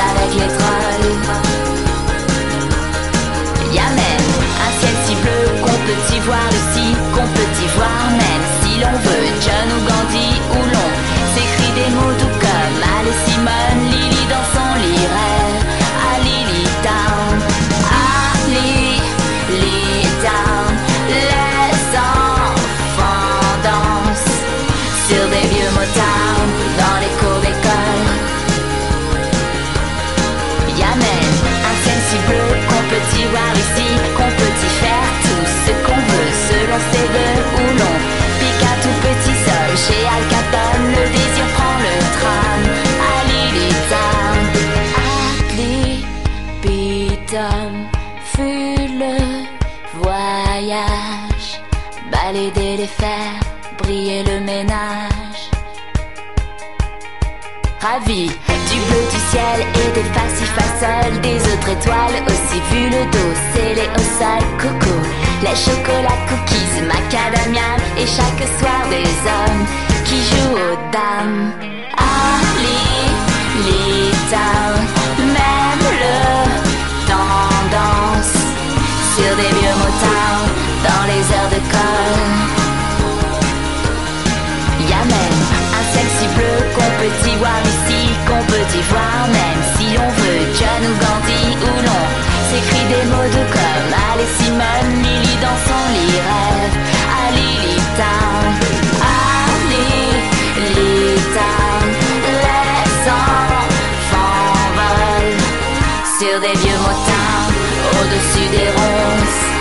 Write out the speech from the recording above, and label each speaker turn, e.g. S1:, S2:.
S1: avec les trolls. Y'a même un ciel si bleu qu'on peut y voir ici, qu'on peut y voir même si l'on veut. John ou Gandhi ou l'on s'écrit des mots tout comme Alice, Simone, Lily dans son lirait à Lily Town. À Lily Town, les enfants dansent sur des vieux Motown dans les cours d'école. Y'a même un ciel si bleu qu'on peut y voir ici, qu'on peut y faire tout ce qu'on veut selon ses vœux où l'on pique un tout petit sol. Chez Al Capone, le désir prend le tram à Lily Town. Atlibitum fut le voyage, balader les fers, briller le ménage. Ravi du bleu du ciel et des facifasols, des autres étoiles aussi vu le dos scellé au sol. Coco, les chocolats cookies, macadamia et chaque soir des hommes qui jouent aux dames. À Lily Town, même le temps danse sur des vieux Motown dans les heures de colle. Y'a même un ciel si bleu qu'on peut y voir ici, qu'on peut y voir même si on veut. John ou Gandhi ou l'on s'écrit des mots doux comme Alice, Simone, Lily dans son lit rêve à Lily Town. À Lily Town, les enfants volent sur des vieux Motown au-dessus des ronces.